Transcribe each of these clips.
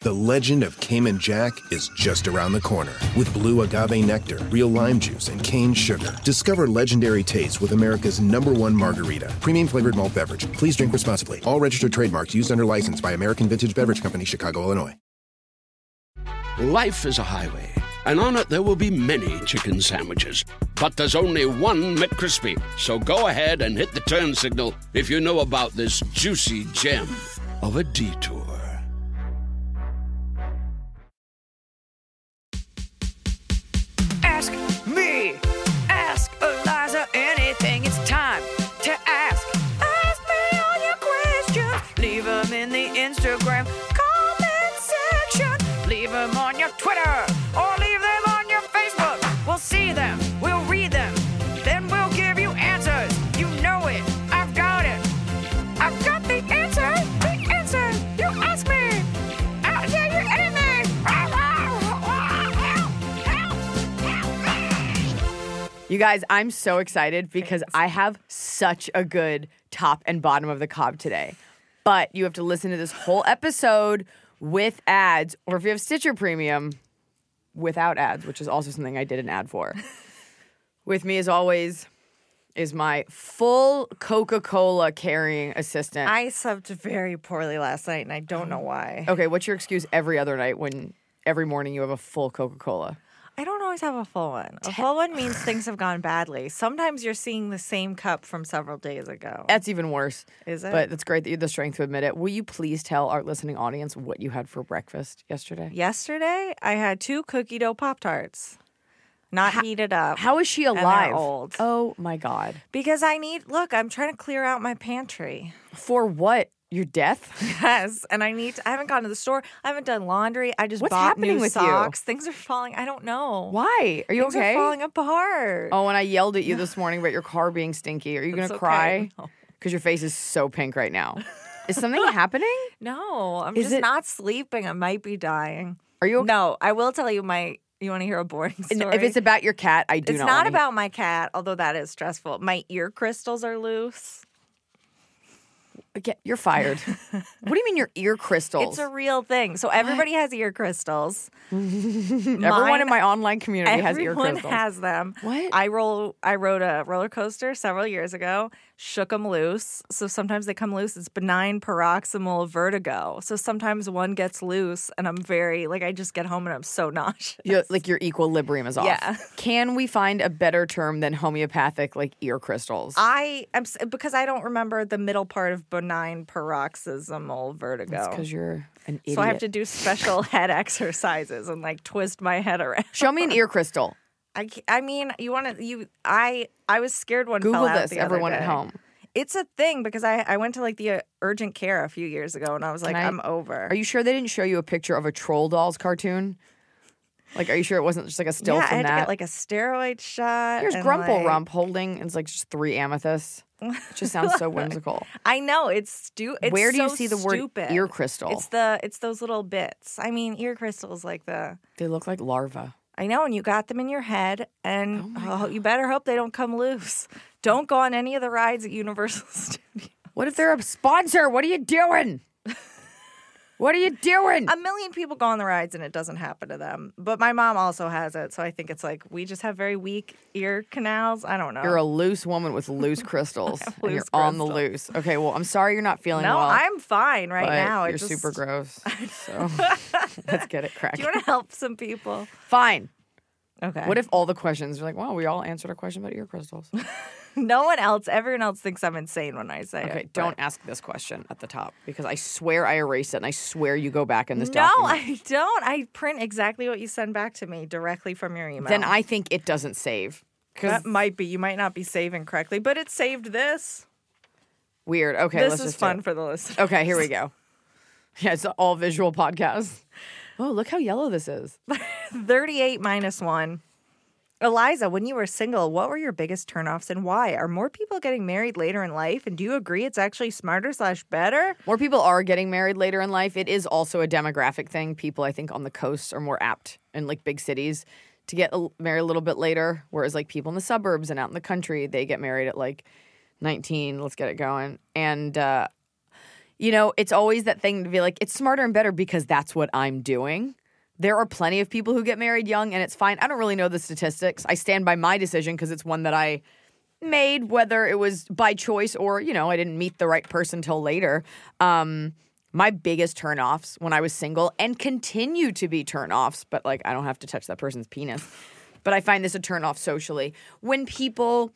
The legend of Cayman Jack is just around the corner. With blue agave nectar, real lime juice, and cane sugar. Discover legendary taste with America's #1 margarita. Premium flavored malt beverage. Please drink responsibly. All registered trademarks used under license by American Vintage Beverage Company, Chicago, Illinois. Life is a highway, and on it there will be many chicken sandwiches. But there's only one McCrispy. So go ahead and hit the turn signal if you know about this juicy gem of a detour. Ask me, ask Eliza anything. It's time to ask. Ask me all your questions. Leave them in the Instagram comment section. Leave them on your Twitter or leave them on your Facebook. We'll see them, we'll read them, then we'll give you answers. You know it, I've got it. I've got the answer, the answer. You ask me, I'll tell you anything. You guys, I'm so excited because I have such a good top and bottom of the cob today. But you have to listen to this whole episode with ads, or if you have Stitcher Premium, without ads, which is also something I did an ad for. With me, as always, is my full Coca-Cola carrying assistant. I slept very poorly last night, and I don't know why. Okay, what's your excuse every other night when every morning you have a full Coca-Cola? I don't always have a full one. A full one means things have gone badly. Sometimes you're seeing the same cup from several days ago. That's even worse. Is it? But that's great that you have the strength to admit it. Will you please tell our listening audience what you had for breakfast yesterday? Yesterday, I had 2 cookie dough Pop-Tarts. Not heated up. How is she and they're alive? old. Oh, my God. Because I'm trying to clear out my pantry. For what? Your death? Yes, and I haven't gone to the store. I haven't done laundry. I just What's bought happening new with you? socks. Things are falling. I don't know. Why? Are you Things okay? are falling apart. Oh, and I yelled at you this morning about your car being stinky. Are you going to It's cry? okay. Because your face is so pink right now. Is something happening? No, I'm Is just it- not sleeping. I might be dying. Are you okay? No, I will tell you you want to hear a boring story? If it's about your cat, I do It's not not wanna about my cat, although that is stressful. My ear crystals are loose. You're fired. What do you mean your ear crystals? It's a real thing. So everybody has ear crystals. Everyone in my online community has ear crystals. Everyone has them. What? I rode a roller coaster several years ago, shook them loose. So sometimes they come loose. It's benign paroxysmal vertigo. So sometimes one gets loose and I'm I just get home and I'm so nauseous. Your equilibrium is off. Yeah. Can we find a better term than homeopathic, ear crystals? Because I don't remember the middle part of benign paroxysmal vertigo. That's because you're an idiot. So I have to do special head exercises and twist my head around. Show me an ear crystal. I mean, I was scared one Google fell out this, the other everyone at day. home. It's a thing because I went to the urgent care a few years ago and I was I'm over. Are you sure they didn't show you a picture of a Troll Dolls cartoon? Are you sure it wasn't just a still yeah, from I had that? to get a steroid shot. Here's and, Grumple Rump holding, it's just 3 amethysts. It just sounds so whimsical. I know, it's stupid. Where do you see the word ear crystal? It's those little bits. I mean, ear crystals They look like larvae. I know, and you got them in your head, and you better hope they don't come loose. Don't go on any of the rides at Universal Studios. What if they're a sponsor? What are you doing? What are you doing? A million people go on the rides and it doesn't happen to them. But my mom also has it, so I think it's we just have very weak ear canals. I don't know. You're a loose woman with loose crystals. And you're loose on the crystals. loose. Okay, well, I'm sorry you're not feeling No, well. I'm fine right but now. You're super gross. So let's get it cracking. Do you want to help some people? Fine. Okay. What if all the questions are well, we all answered a question about ear crystals? Everyone else thinks I'm insane when I say it. Okay, don't ask this question at the top because I swear I erased it and I swear you go back in this No, document. I don't. I print exactly what you send back to me directly from your email. Then I think it doesn't save. That might be. You might not be saving correctly, but it saved this. Weird. Okay, This let's is just fun do it. for the listeners. Okay, here we go. Yeah, it's an all visual podcast. Oh, look how yellow this is. 38 minus 1. Eliza, when you were single, what were your biggest turnoffs and why? Are more people getting married later in life? And do you agree it's actually smarter/better? More people are getting married later in life. It is also a demographic thing. People, I think, on the coast are more apt in big cities to get married a little bit later, whereas people in the suburbs and out in the country, they get married at 19. Let's get it going. And You know, it's always that thing to be like, it's smarter and better because that's what I'm doing. There are plenty of people who get married young, and it's fine. I don't really know the statistics. I stand by my decision because it's one that I made, whether it was by choice or, you know, I didn't meet the right person till later. My biggest turnoffs when I was single, and continue to be turnoffs, but like I don't have to touch that person's penis. But I find this a turnoff socially. When people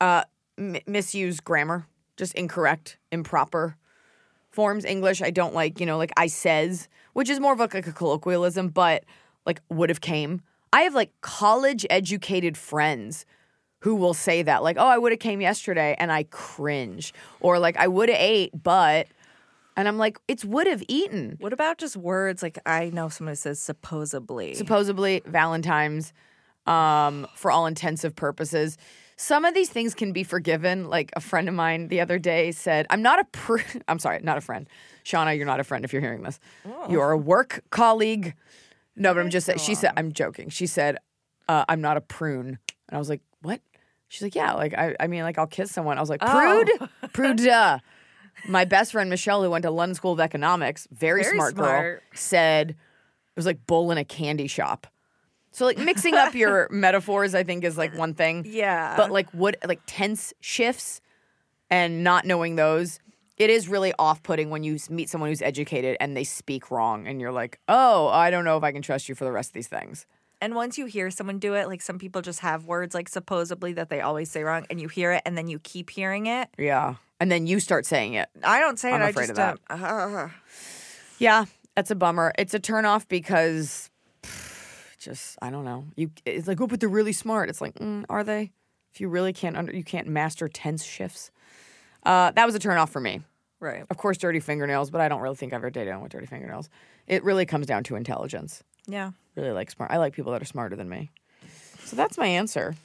misuse grammar, just incorrect, improper forms. English, I don't like, you know, like I says, which is more of like a colloquialism, but like would have came. I have like college educated friends who will say that, like, oh, I would have came yesterday, and I cringe. Or like, I would have ate, but, and I'm like, it's would have eaten. What about just words? Like, I know someone who says supposedly. Supposedly, Valentine's, for all intensive purposes. Some of these things can be forgiven. Like a friend of mine the other day said, I'm sorry, not a friend. Shauna, you're not a friend if you're hearing this. Oh. You're a work colleague. No, but I'm just saying, she said, I'm joking. She said, I'm not a prune. And I was like, what? She's like, yeah, like, I mean, like, I'll kiss someone. I was like, prude? Prude. My best friend, Michelle, who went to London School of Economics, very smart girl, said it was like bull in a candy shop. So, like, mixing up your metaphors, I think, is, like, one thing. Yeah. But, like, tense shifts and not knowing those, it is really off-putting when you meet someone who's educated and they speak wrong. And you're like, oh, I don't know if I can trust you for the rest of these things. And once you hear someone do it, like some people just have words like supposedly that they always say wrong, and you hear it and then you keep hearing it. Yeah. And then you start saying it. I don't say it. I'm afraid of that. Yeah, that's a bummer. It's a turnoff because just, I don't know. It's like, oh, but they're really smart. It's like, are they? If you really you can't master tense shifts. That was a turnoff for me. Right. Of course, dirty fingernails, but I don't really think I've ever dated anyone with dirty fingernails. It really comes down to intelligence. Yeah. Really like smart. I like people that are smarter than me. So that's my answer.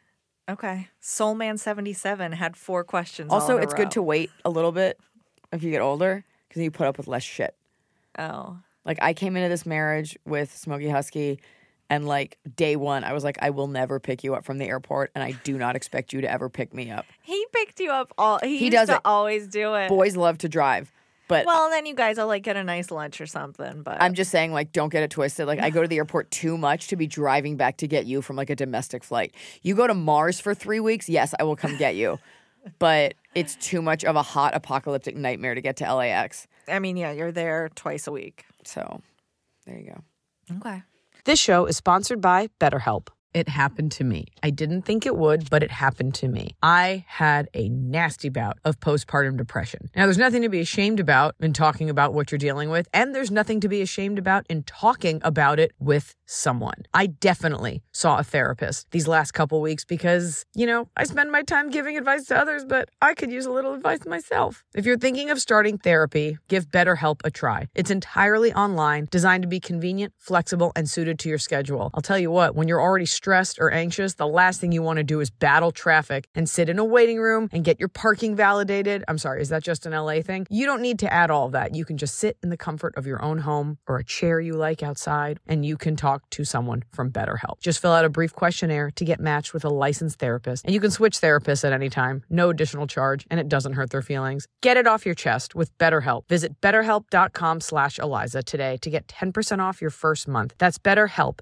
Okay. Soulman77 had 4 questions. Also, all in a it's row. good to wait a little bit if you get older because you put up with less shit. Oh. Like, I came into this marriage with Smokey Husky, and like day one, I was like, I will never pick you up from the airport, and I do not expect you to ever pick me up. He picked you up He used does to it. always do it. Boys love to drive. But well, then you guys will like get a nice lunch or something. But I'm just saying, like, don't get it twisted. Like, I go to the airport too much to be driving back to get you from like a domestic flight. You go to Mars for 3 weeks, yes, I will come get you. But it's too much of a hot apocalyptic nightmare to get to LAX. I mean, yeah, you're there twice a week. So there you go. Okay. This show is sponsored by BetterHelp. It happened to me. I didn't think it would, but it happened to me. I had a nasty bout of postpartum depression. Now, there's nothing to be ashamed about in talking about what you're dealing with, and there's nothing to be ashamed about in talking about it with someone. I definitely saw a therapist these last couple weeks because, you know, I spend my time giving advice to others, but I could use a little advice myself. If you're thinking of starting therapy, give BetterHelp a try. It's entirely online, designed to be convenient, flexible, and suited to your schedule. I'll tell you what, when you're already stressed or anxious, the last thing you want to do is battle traffic and sit in a waiting room and get your parking validated. I'm sorry, is that just an LA thing? You don't need to add all of that. You can just sit in the comfort of your own home or a chair you like outside, and you can talk to someone from BetterHelp. Just fill out a brief questionnaire to get matched with a licensed therapist, and you can switch therapists at any time. No additional charge, and it doesn't hurt their feelings. Get it off your chest with BetterHelp. Visit BetterHelp.com/Eliza today to get 10% off your first month. That's BetterHelp,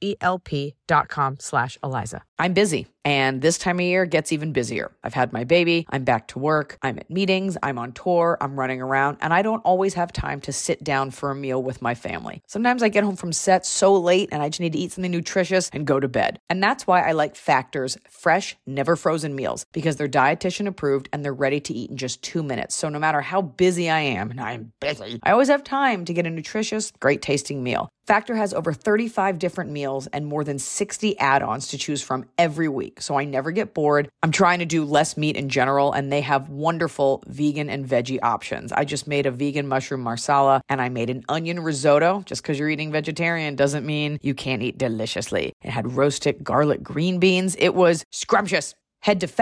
HELP.com/Eliza. I'm busy, and this time of year gets even busier. I've had my baby, I'm back to work, I'm at meetings, I'm on tour, I'm running around, and I don't always have time to sit down for a meal with my family. Sometimes I get home from set so late and I just need to eat something nutritious and go to bed. And that's why I like Factor's fresh, never frozen meals, because they're dietitian approved and they're ready to eat in just 2 minutes. So no matter how busy I am, and I'm busy, I always have time to get a nutritious, great tasting meal. Factor has over 35 different meals and more than 60 add-ons to choose from every week, so I never get bored. I'm trying to do less meat in general, and they have wonderful vegan and veggie options. I just made a vegan mushroom marsala, and I made an onion risotto. Just because you're eating vegetarian doesn't mean you can't eat deliciously. It had roasted garlic green beans. It was scrumptious. Head to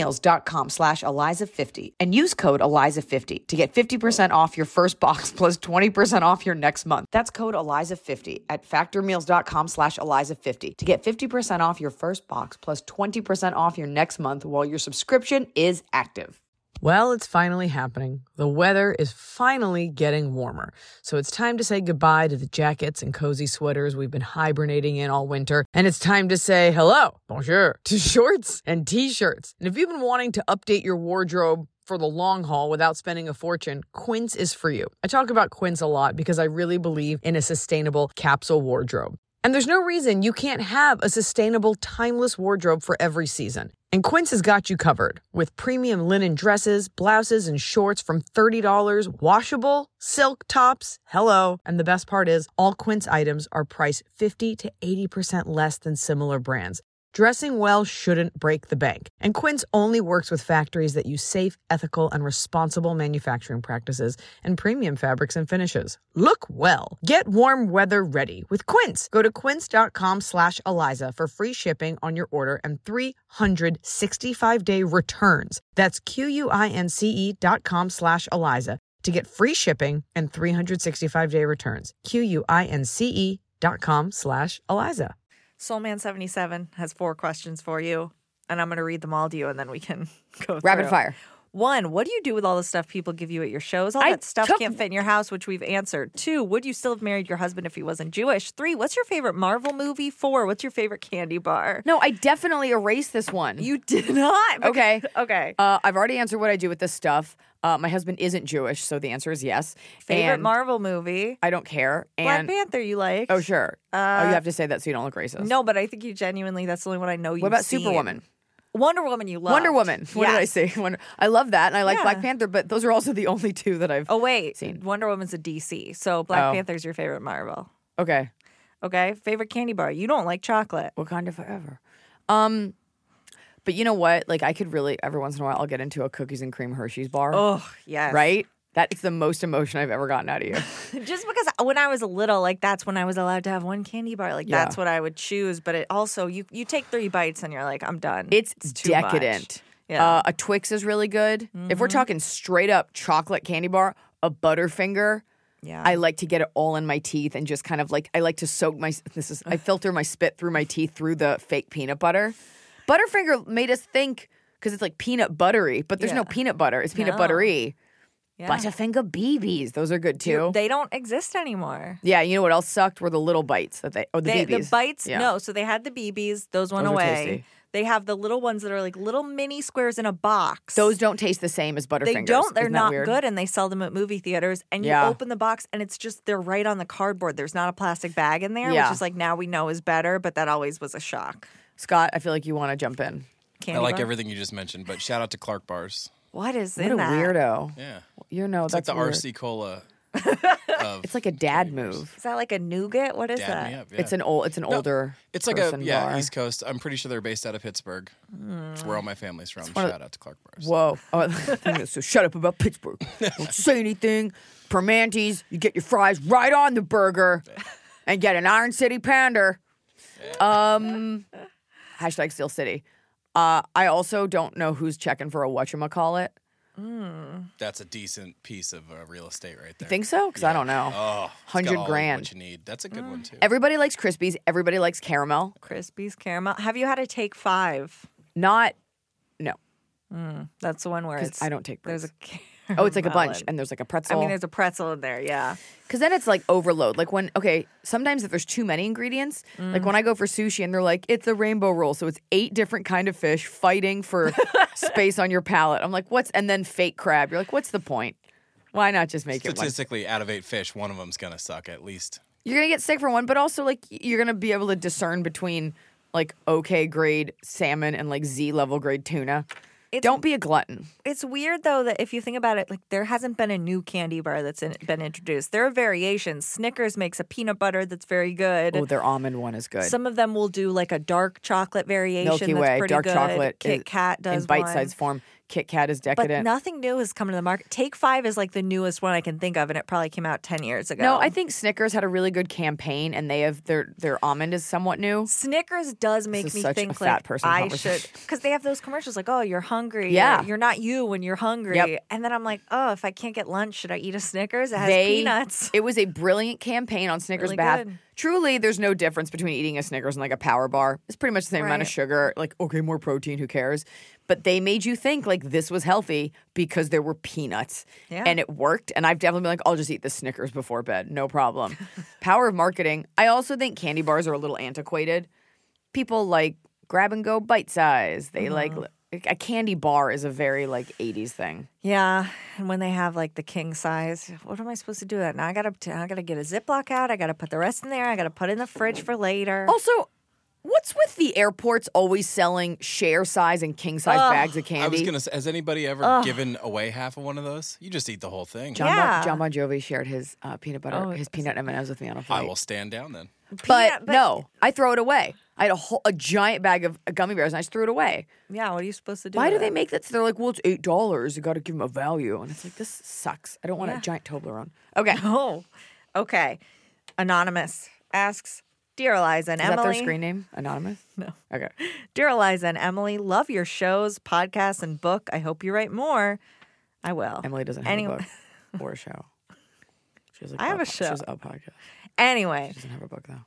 factormeals.com/Eliza50 and use code Eliza50 to get 50% off your first box plus 20% off your next month. That's code Eliza50 at factormeals.com/Eliza50 to get 50% off your first box plus 20% off your next month while your subscription is active. Well, it's finally happening. The weather is finally getting warmer. So it's time to say goodbye to the jackets and cozy sweaters we've been hibernating in all winter. And it's time to say hello, bonjour, to shorts and t-shirts. And if you've been wanting to update your wardrobe for the long haul without spending a fortune, Quince is for you. I talk about Quince a lot because I really believe in a sustainable capsule wardrobe. And there's no reason you can't have a sustainable, timeless wardrobe for every season. And Quince has got you covered with premium linen dresses, blouses, and shorts from $30, washable, silk tops, hello. And the best part is, all Quince items are priced 50 to 80% less than similar brands. Dressing well shouldn't break the bank. And Quince only works with factories that use safe, ethical, and responsible manufacturing practices and premium fabrics and finishes. Look well. Get warm weather ready with Quince. Go to quince.com/Eliza for free shipping on your order and 365-day returns. That's QUINCE.com/Eliza to get free shipping and 365-day returns. QUINCE.com/Eliza. Soulman77 has 4 questions for you, and I'm going to read them all to you, and then we can go Rapid through. fire. 1, what do you do with all the stuff people give you at your shows? All that stuff can't fit in your house, which we've answered. 2, would you still have married your husband if he wasn't Jewish? 3, what's your favorite Marvel movie? 4, what's your favorite candy bar? No, I definitely erased this one. You did not. Okay. Okay. I've already answered what I do with this stuff. My husband isn't Jewish, so the answer is yes. Favorite And Marvel movie? I don't care. Black And Panther you like? oh, sure. You have to say that so you don't look racist. No, but I think you genuinely, that's the only one I know you've What about seen. Superwoman? Wonder Woman you love. Wonder Woman. What did I say? I love that, and I like Yeah. Black Panther, but those are also the only 2 that I've Oh, wait. seen. Wonder Woman's a DC, so Black Oh. Panther's your favorite Marvel. Okay. Okay? Favorite candy bar? You don't like chocolate. Wakanda forever. But you know what? Like, I could really, every once in a while, I'll get into a cookies and cream Hershey's bar. Oh, yes. Right? That is the most emotion I've ever gotten out of you. Just because when I was little, like that's when I was allowed to have one candy bar. Like Yeah. that's what I would choose. But it also, you take 3 bites and you're like, I'm done. It's too much. decadent. Yeah. A Twix is really good. If we're talking straight up chocolate candy bar, a Butterfinger. Yeah. I like to get it all in my teeth and just kind of like, I like to soak I filter my spit through my teeth through the fake peanut butter. Butterfinger made us think, because it's like peanut buttery, but there's no peanut butter. It's peanut No. buttery. Yeah. Butterfinger BBs. Those are good too. They don't exist anymore. Yeah, you know what else sucked were the little bites that the BBs. The bites, Yeah. no. So they had the BBs. Those went Those are away. tasty. They have the little ones that are like little mini squares in a box. Those don't taste the same as Butterfingers. They don't. They're Isn't that not weird? good, and they sell them at movie theaters. And you Yeah. open the box, and it's just they're right on the cardboard. There's not a plastic bag in there, Yeah. which is like now we know is better, but that always was a shock. Scott, I feel like you want to jump in. Candy I like bar? everything you just mentioned, but shout out to Clark Bars. What is What in a that? weirdo. Yeah. You know, It's like that's the weird. RC Cola of It's like a dad move. Is that like a nougat? What is Dad that? Me Up. Yeah. It's an older. It's like person bar. East Coast. I'm pretty sure they're based out of Pittsburgh. It's where all my family's from. one of Shout out to Clark Bars. Whoa. Oh, so shut up about Pittsburgh. Don't say anything. Permantes, you get your fries right on the burger and get an Iron City Pander. Hashtag Steel City. I also don't know who's checking for a whatchamacallit. That's a decent piece of real estate right there. Think so? Because I don't know. Oh, it's got 100 all of grand. What you need. That's a good one too. Everybody likes Krispies. Everybody likes caramel. Krispies caramel. Have you had a Take 5? Not, no. That's the one where 'Cause it's I don't take there's a breaks. Oh, it's like a bunch, caramel and there's like a I pretzel. mean, there's a pretzel in there. Yeah. Because then it's like overload. Like when, okay, sometimes if there's too many ingredients, like when I go for sushi and they're like, it's a rainbow roll. So it's 8 different kind of fish fighting for space on your palate. I'm like, and then fake crab. You're like, what's the point? Why not just make it one? Statistically, out of 8 fish, one of them's gonna suck at least. You're going to get sick for one, but also like you're going to be able to discern between like okay grade salmon and like Z level grade tuna. Don't be a glutton. It's weird though that if you think about it, like there hasn't been a new candy bar that's been introduced. There are variations. Snickers makes a peanut butter that's very good. Oh, their almond one is good. Some of them will do like a dark chocolate variation. Milky that's Way, pretty dark good. chocolate. Kit Kat does in bite-sized one. form. Kit Kat is But decadent. nothing new has come to the market. Take 5 is like the newest one I can think of, and it probably came out 10 years ago. No, I think Snickers had a really good campaign, and they have their almond is somewhat new. Snickers does make is me such a think fat like person I conversation. should, because they have those commercials like, oh, you're hungry. Yeah. You're not you when you're hungry. Yep. And then I'm like, oh, if I can't get lunch, should I eat a Snickers? It has They- peanuts. It was a brilliant campaign on Snickers' Really behalf. good. Truly, there's no difference between eating a Snickers and like a power bar. It's pretty much the same amount of Right. sugar. Like, okay, more protein, who cares? but they made you think like this was healthy because there were peanuts. Yeah. And it worked. And I've definitely been like, I'll just eat the Snickers before bed. No problem. Power of marketing. I also think candy bars are a little antiquated. People like grab and go bite size. They like a candy bar is a very like 80s thing. Yeah, and when they have like the king size, what am I supposed to do with that? Now I gotta get a Ziploc out. I gotta put the rest in there. I gotta put it in the fridge for later. Also, what's with the airports always selling share size and king size bags of candy? I was gonna say, has anybody ever given away half of one of those? You just eat the whole thing. John Bon Jovi shared his peanut butter, his peanut M&Ms with me on a flight. I will stand down then. But no, I throw it away. I had a giant bag of gummy bears, and I just threw it away. Yeah, what are you supposed to do? Why with do they it? make that? They're like, well, it's $8. You got to give them a value, and it's like this sucks. I don't want a giant Toblerone. Okay, Oh, okay. Anonymous asks, Dear Eliza and is Emily. that their screen name? Anonymous? No. Okay. Dear Eliza and Emily, love your shows, podcasts, and book. I hope you write more. I will. Emily doesn't have a book or a show. She has like I have a She show. has a podcast. Anyway, She doesn't have a book though.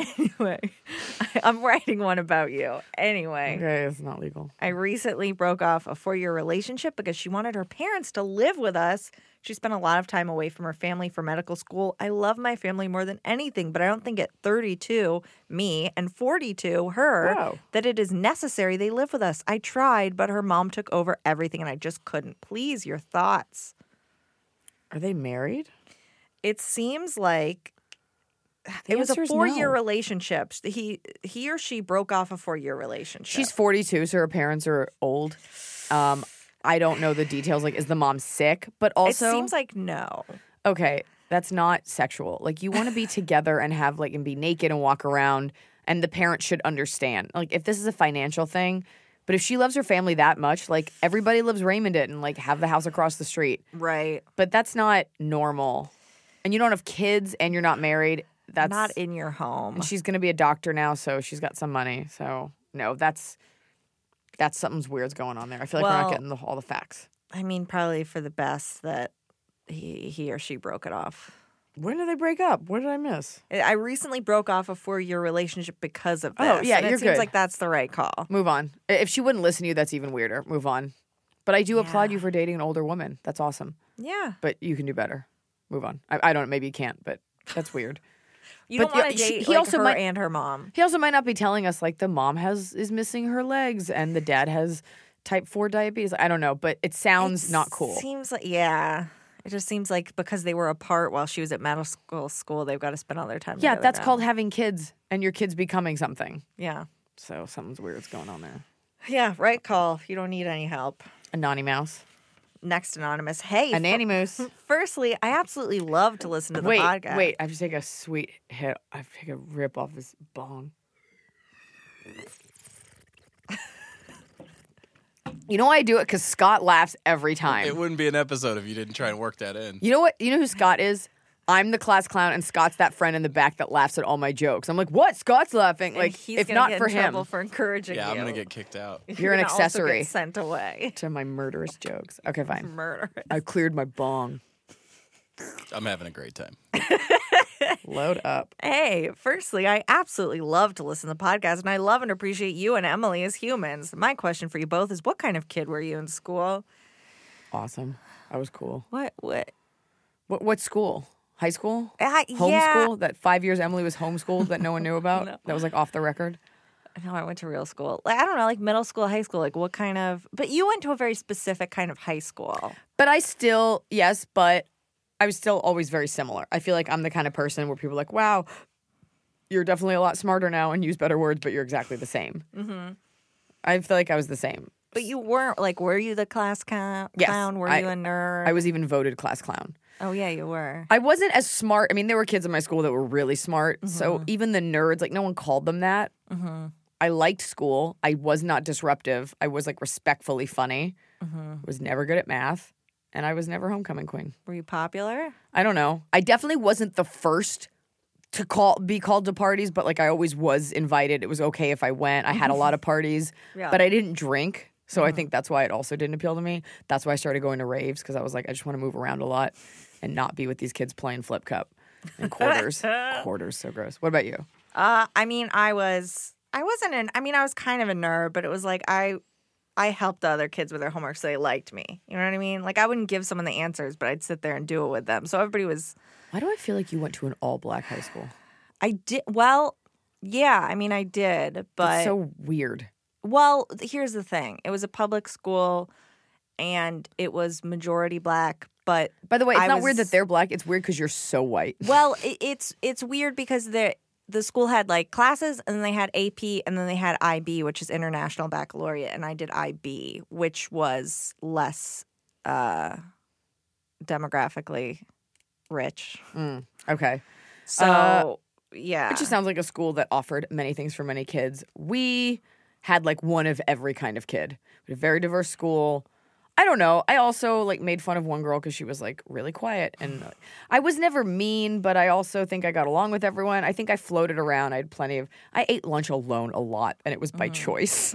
I'm writing one about you. Anyway. Okay, it's not legal. I recently broke off a 4-year relationship because she wanted her parents to live with us. She spent a lot of time away from her family for medical school. I love my family more than anything, but I don't think at 32, me, and 42, her, Wow. that it is necessary they live with us. I tried, but her mom took over everything and I just couldn't. Please, your thoughts. Are they married? It seems like The it was a answer is 4-year no. relationship. relationship. He or she broke off a 4-year relationship. She's 42, so her parents are old. I don't know the details. Like, is the mom sick? But also, it seems like no. okay, that's not sexual. Like, you want to be together and have like and be naked and walk around, and the parents should understand. Like, if this is a financial thing, but if she loves her family that much, like everybody loves Raymond it and like have the house across the street. Right. But that's not normal. And you don't have kids and you're not married. That's Not in your home. And she's going to be a doctor now, so she's got some money. So no, that's something's weird's going on there. I feel like we're Well- not getting all the facts. I mean, probably for the best that he or she broke it off. When did they break up? What did I miss? I recently broke off a 4-year relationship because of this. Oh, yeah, and you're it seems good. like that's the right call. Move on. If she wouldn't listen to you, that's even weirder. Move on. But I do applaud you for dating an older woman. That's awesome. Yeah. But you can do better. Move on. I don't. Maybe you can't, but that's weird. You But don't want yeah, to she- date he like also her might- and her mom. He also might not be telling us like the mom is missing her legs and the dad has type 4 diabetes. I don't know, but it sounds not cool. Seems like, yeah. It just seems like because they were apart while she was at medical school, they've got to spend all their time Yeah, together that's now. called having kids and your kids becoming something. Yeah. So something's weird's going on there. Yeah, right call. You don't need any help. A nanny mouse. Next anonymous. Hey. A nanny moose. Firstly, I absolutely love to listen to the podcast. Wait. I have to take a sweet hit. I have to take a rip off this bong. You know why I do it? Because Scott laughs every time. It wouldn't be an episode if you didn't try and work that in. You know what? You know who Scott is? I'm the class clown, and Scott's that friend in the back that laughs at all my jokes. I'm like, what? Scott's laughing. And Like, he's if gonna not get for in him, trouble for encouraging Yeah, I'm you. gonna get kicked out. You're an gonna also accessory. get sent away. to my murderous jokes. Okay, fine. Murder. I cleared my bong. I'm having a great time. Load up. Hey, firstly, I absolutely love to listen to the podcast, and I love and appreciate you and Emily as humans. My question for you both is, what kind of kid were you in school? Awesome. I was cool. What? What school? High school? Yeah. Homeschool? That 5 years Emily was homeschooled that no one knew about? That was like off the record? No, I went to real school. Like, I don't know, like middle school, high school. Like, what kind of? But you went to a very specific kind of high school. But I still, yes, but I was still always very similar. I feel like I'm the kind of person where people are like, wow, you're definitely a lot smarter now and use better words, but you're exactly the same. Mm-hmm. I feel like I was the same. But you weren't like, were you the class clown? Yes, Were you a nerd? I was even voted class clown. Oh yeah, you were. I wasn't as smart. I mean, there were kids in my school that were really smart. So even the nerds, like no one called them that. I liked school. I was not disruptive. I was like respectfully funny. Was never good at math. And I was never homecoming queen. Were you popular? I don't know. I definitely wasn't the first to be called to parties, but like I always was invited. It was okay if I went. I had a lot of parties, Yeah. but I didn't drink. So I think that's why it also didn't appeal to me. That's why I started going to raves because I was like, I just want to move around a lot and not be with these kids playing flip cup and quarters. Quarters, so gross. What about you? I mean, I was kind of a nerd, but it was like I I helped the other kids with their homework so they liked me. You know what I mean? Like, I wouldn't give someone the answers, but I'd sit there and do it with them. So everybody was... Why do I feel like you went to an all-black high school? I did... Well, yeah, I mean, I did, but... It's so weird. Well, here's the thing. It was a public school, and it was majority black, but... By the way, it's not weird that they're black. It's weird because you're so white. Well, it's weird because the school had like classes, and then they had AP, and then they had IB, which is International Baccalaureate, and I did IB, which was less demographically rich. Okay. So, yeah. It just sounds like a school that offered many things for many kids. We had like one of every kind of kid. We had a very diverse school. I don't know. I also like made fun of one girl because she was like really quiet, and I was never mean, but I also think I got along with everyone. I think I floated around. I ate lunch alone a lot, and it was by choice.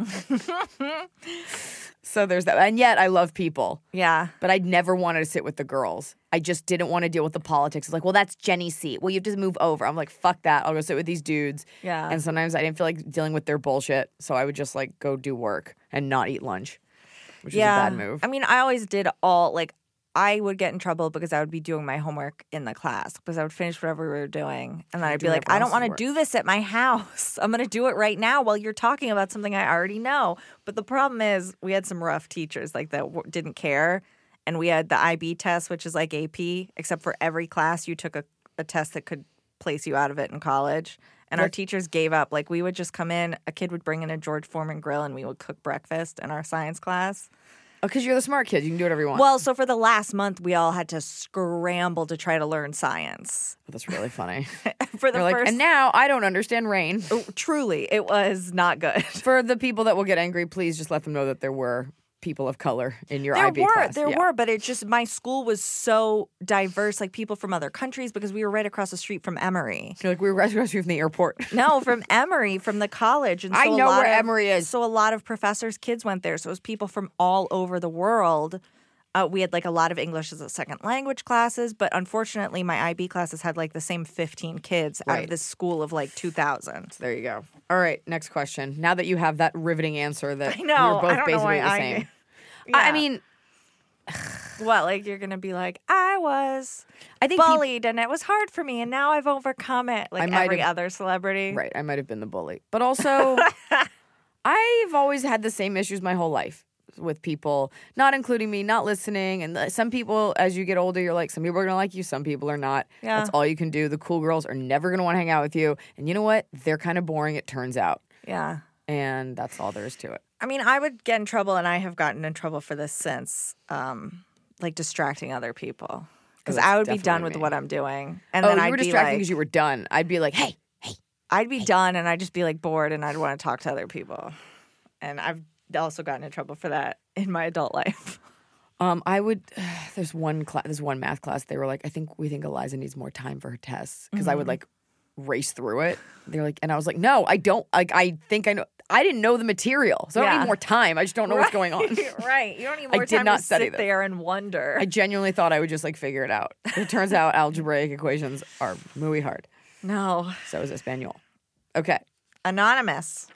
So there's that. And yet I love people. Yeah. But I never wanted to sit with the girls. I just didn't want to deal with the politics. It's like, well, that's Jenny's seat. Well, you have to move over. I'm like, fuck that. I'll go sit with these dudes. Yeah. And sometimes I didn't feel like dealing with their bullshit, so I would just like go do work and not eat lunch. Which is a bad move. I mean, I always did I would get in trouble because I would be doing my homework in the class because I would finish whatever we were doing. And then I'd be like, I don't want to do this at my house. I'm going to do it right now while you're talking about something I already know. But the problem is we had some rough teachers like that didn't care. And we had the IB test, which is like AP, except for every class you took a test that could place you out of it in college. And our teachers gave up. Like, we would just come in, a kid would bring in a George Foreman grill, and we would cook breakfast in our science class. Oh, because you're the smart kid. You can do whatever you want. Well, so for the last month, we all had to scramble to try to learn science. Oh, that's really funny. For the They're first... like, and now I don't understand rain. Oh, truly, it was not good. For the people that will get angry, please just let them know that there were people of color in your IB class. There were, but it just, my school was so diverse, like people from other countries, because we were right across the street from Emory. You're like, we were right across the street from the airport. No, from Emory, from the college. And so I know where Emory is. So a lot of professors' kids went there. So it was people from all over the world. We had like a lot of English as a second language classes, but unfortunately my IB classes had like the same 15 kids out of this school of like 2,000. There you go. All right, next question. Now that you have that riveting answer that I know, we were both I don't know basically why the same. Yeah. I mean, what, like you're going to be like, I think bullied and it was hard for me and now I've overcome it, like every other celebrity. Right, I might have been the bully. But also, I've always had the same issues my whole life with people, not including me, not listening. And some people, as you get older, you're like, some people are going to like you, some people are not. Yeah. That's all you can do. The cool girls are never going to want to hang out with you. And you know what? They're kind of boring, it turns out. Yeah. And that's all there is to it. I mean, I would get in trouble, and I have gotten in trouble for this since, like distracting other people. Because I would be done with what I'm doing. And then you I'd were be distracting like, because you were done. I'd be like, hey. I'd be done, and I'd just be like bored, and I'd want to talk to other people. And I've also gotten in trouble for that in my adult life. I would. There's one math class. They were like, we think Eliza needs more time for her tests because I would like race through it. They're like, and I was like, no, I don't. Like, I think I know. I didn't know the material, so I don't need more time. I just don't know what's going on. Right. You don't need more I did time not to study sit this. there and wonder. I genuinely thought I would just like figure it out. It turns out algebraic equations are muy hard. No. So is Espanol. Okay. Anonymous.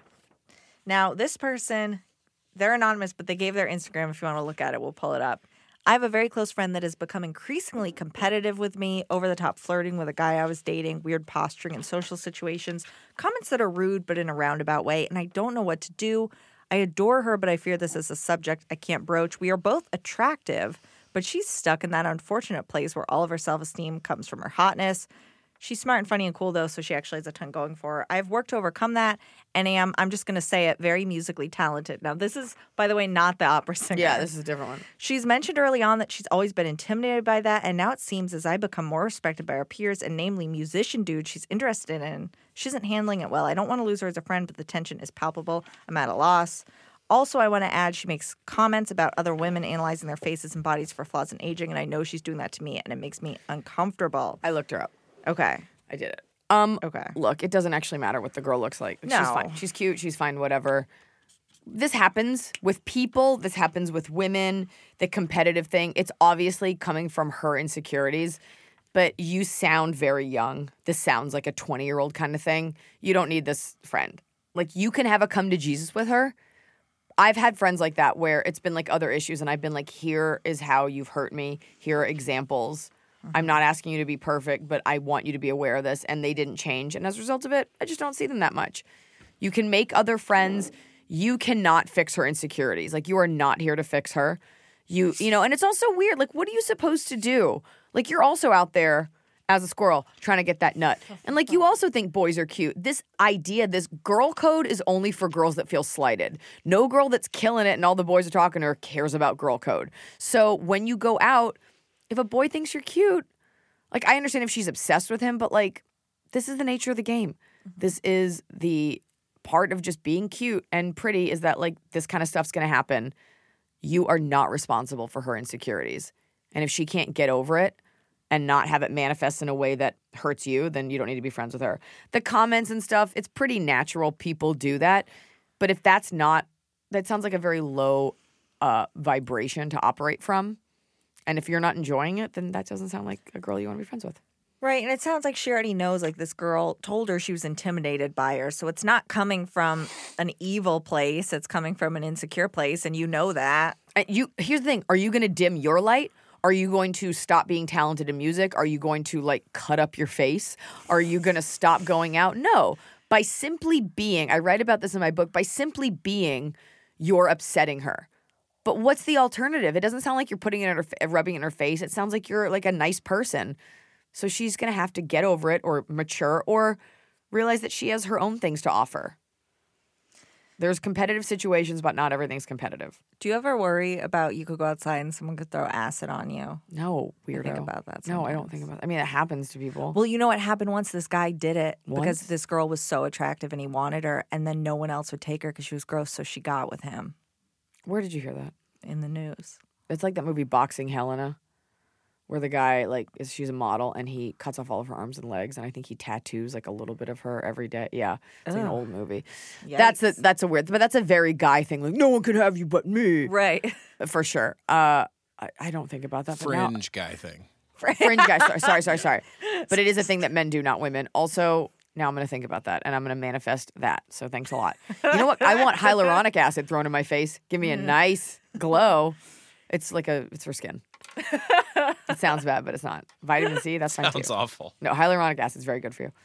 Now, this person, they're anonymous, but they gave their Instagram. If you want to look at it, we'll pull it up. I have a very close friend that has become increasingly competitive with me, over-the-top flirting with a guy I was dating, weird posturing in social situations, comments that are rude but in a roundabout way, and I don't know what to do. I adore her, but I fear this is a subject I can't broach. We are both attractive, but she's stuck in that unfortunate place where all of her self-esteem comes from her hotness. She's smart and funny and cool, though, so she actually has a ton going for her. I've worked to overcome that and I'm just going to say it, very musically talented. Now, this is, by the way, not the opera singer. Yeah, this is a different one. She's mentioned early on that she's always been intimidated by that, and now it seems as I become more respected by her peers, and namely musician dude she's interested in, she isn't handling it well. I don't want to lose her as a friend, but the tension is palpable. I'm at a loss. Also, I want to add she makes comments about other women analyzing their faces and bodies for flaws in aging, and I know she's doing that to me, and it makes me uncomfortable. I looked her up. Okay. I did it. Okay. Look, it doesn't actually matter what the girl looks like. No. She's fine. She's cute. She's fine, whatever. This happens with people. This happens with women. The competitive thing. It's obviously coming from her insecurities, but you sound very young. This sounds like a 20-year-old kind of thing. You don't need this friend. Like, you can have a come to Jesus with her. I've had friends like that where it's been like other issues and I've been like, here is how you've hurt me. Here are examples. I'm not asking you to be perfect, but I want you to be aware of this. And they didn't change. And as a result of it, I just don't see them that much. You can make other friends. You cannot fix her insecurities. Like, you are not here to fix her. You know, and it's also weird. Like, what are you supposed to do? Like, you're also out there as a squirrel trying to get that nut. And like, you also think boys are cute. This idea, this girl code is only for girls that feel slighted. No girl that's killing it and all the boys are talking to her cares about girl code. So when you go out, if a boy thinks you're cute, like, I understand if she's obsessed with him, but like, this is the nature of the game. This is the part of just being cute and pretty, is that like, this kind of stuff's going to happen. You are not responsible for her insecurities. And if she can't get over it and not have it manifest in a way that hurts you, then you don't need to be friends with her. The comments and stuff, it's pretty natural. People do that. But if that's not, that sounds like a very low vibration to operate from. And if you're not enjoying it, then that doesn't sound like a girl you want to be friends with. Right, and it sounds like she already knows, like, this girl told her she was intimidated by her. So it's not coming from an evil place. It's coming from an insecure place, and you know that. Here's the thing. Are you going to dim your light? Are you going to stop being talented in music? Are you going to, like, cut up your face? Are you going to stop going out? No. By simply being, I write about this in my book, by simply being, you're upsetting her. But what's the alternative? It doesn't sound like you're putting it in her, rubbing it in her face. It sounds like you're, like, a nice person. So she's going to have to get over it or mature or realize that she has her own things to offer. There's competitive situations, but not everything's competitive. Do you ever worry about you could go outside and someone could throw acid on you? No, weirdo. I think about that sometimes. No, I don't think about that. I mean, it happens to people. Well, you know what happened once? This guy did it because this girl was so attractive and he wanted her, and then no one else would take her because she was gross, so she got with him. Where did you hear that? In the news. It's like that movie Boxing Helena, where the guy, like, she's a model and he cuts off all of her arms and legs, and I think he tattoos like a little bit of her every day. Yeah, it's like an old movie. Yikes. That's a weird, but that's a very guy thing. Like, no one can have you but me, Right. For sure. I don't think about that. Fringe guy thing. Fringe guy. Sorry. But it is a thing that men do, not women. Also, now I'm going to think about that and I'm going to manifest that. So thanks a lot. You know what? I want hyaluronic acid thrown in my face. Give me a nice glow. It's for skin. It sounds bad, but it's not. Vitamin C, that's fine too. Sounds awful. No, hyaluronic acid is very good for you.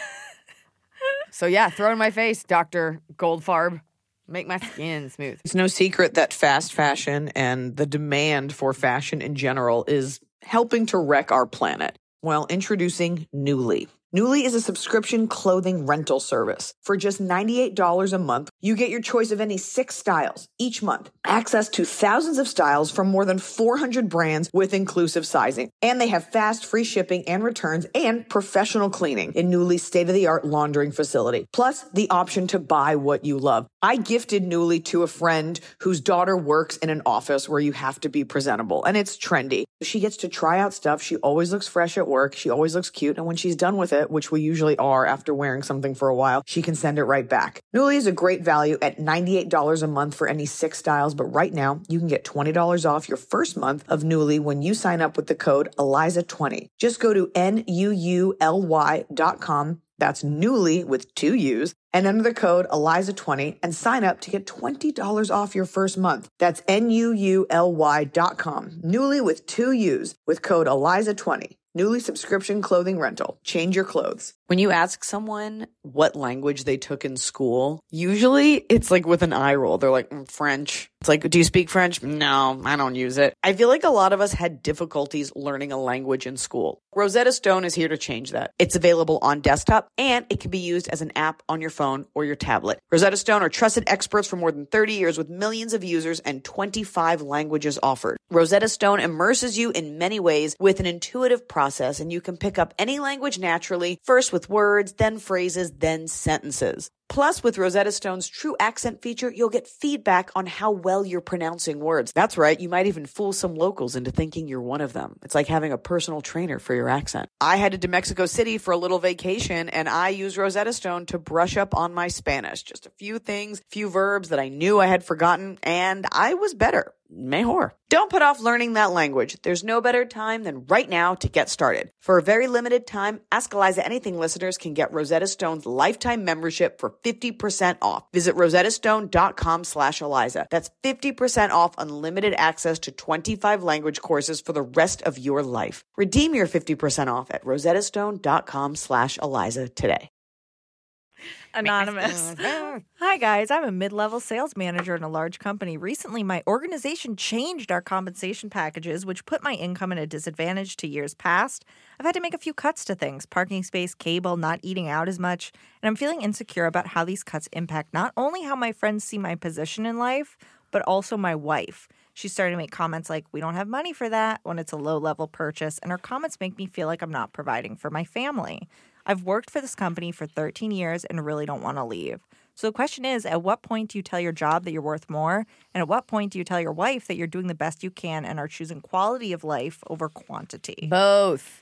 So yeah, throw it in my face, Dr. Goldfarb. Make my skin smooth. It's no secret that fast fashion and the demand for fashion in general is helping to wreck our planet. Well, introducing Nuuly. Nuuly is a subscription clothing rental service. For just $98 a month, you get your choice of any 6 styles each month, access to thousands of styles from more than 400 brands with inclusive sizing. And they have fast, free shipping and returns and professional cleaning in Nuuly's state-of-the-art laundering facility. Plus, the option to buy what you love. I gifted Nuuly to a friend whose daughter works in an office where you have to be presentable, and it's trendy. She gets to try out stuff. She always looks fresh at work. She always looks cute. And when she's done with it, which we usually are after wearing something for a while, she can send it right back. Nuuly is a great value at $98 a month for any 6 styles, but right now you can get $20 off your first month of Nuuly when you sign up with the code ELIZA20. Just go to NUULY.com. That's Nuuly with 2 U's, and enter the code ELIZA20 and sign up to get $20 off your first month. That's NUULY.com. Nuuly with 2 U's with code ELIZA20. Nuuly subscription clothing rental. Change your clothes. When you ask someone what language they took in school, usually it's like with an eye roll. They're like, French. It's like, do you speak French? No, I don't use it. I feel like a lot of us had difficulties learning a language in school. Rosetta Stone is here to change that. It's available on desktop and it can be used as an app on your phone or your tablet. Rosetta Stone are trusted experts for more than 30 years with millions of users and 25 languages offered. Rosetta Stone immerses you in many ways with an intuitive process, and you can pick up any language naturally, first with words, then phrases, then sentences. Plus, with Rosetta Stone's True Accent feature, you'll get feedback on how well you're pronouncing words. That's right, you might even fool some locals into thinking you're one of them. It's like having a personal trainer for your accent. I headed to Mexico City for a little vacation, and I used Rosetta Stone to brush up on my Spanish. Just a few things, few verbs that I knew I had forgotten, and I was better. mejor. Don't put off learning that language. There's no better time than right now to get started. For a very limited time, Ask Eliza Anything listeners can get Rosetta Stone's lifetime membership for 50% off. Visit rosettastone.com/Eliza. That's 50% off unlimited access to 25 language courses for the rest of your life. Redeem your 50% off at rosettastone.com/Eliza today. Anonymous. Hi, guys. I'm a mid-level sales manager in a large company. Recently, my organization changed our compensation packages, which put my income at a disadvantage to years past. I've had to make a few cuts to things, parking space, cable, not eating out as much, and I'm feeling insecure about how these cuts impact not only how my friends see my position in life, but also my wife. She's starting to make comments like, we don't have money for that when it's a low-level purchase, and her comments make me feel like I'm not providing for my family. I've worked for this company for 13 years and really don't want to leave. So the question is, at what point do you tell your job that you're worth more? And at what point do you tell your wife that you're doing the best you can and are choosing quality of life over quantity? Both.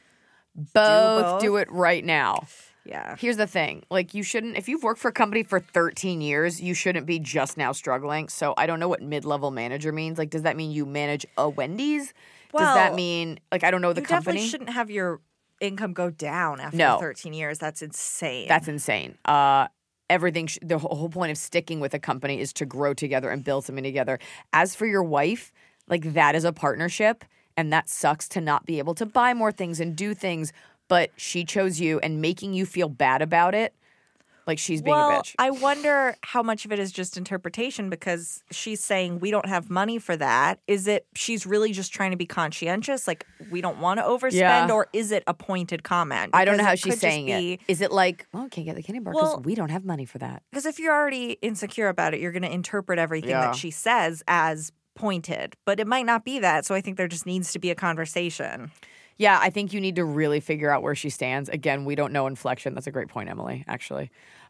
Do it right now. Yeah. Here's the thing. Like, you shouldn't, if you've worked for a company for 13 years, you shouldn't be just now struggling. So I don't know what mid-level manager means. Like, does that mean you manage a Wendy's? Does that mean, like, I don't know the company? You definitely shouldn't have your income go down after 13 years. That's insane. That's insane. Everything, the whole point of sticking with a company is to grow together and build something together. As for your wife, like, that is a partnership, and that sucks to not be able to buy more things and do things, but she chose you, and making you feel bad about it, like she's being a bitch. I wonder how much of it is just interpretation, because she's saying we don't have money for that. Is it she's really just trying to be conscientious, like we don't want to overspend, or is it a pointed comment? I don't know Because how she's saying it. Is it like, well, can't get the candy bar because we don't have money for that? Because if you're already insecure about it, you're going to interpret everything that she says as pointed, but it might not be that. So I think there just needs to be a conversation. Yeah, I think you need to really figure out where she stands. Again, we don't know inflection. That's a great point, Emily, actually.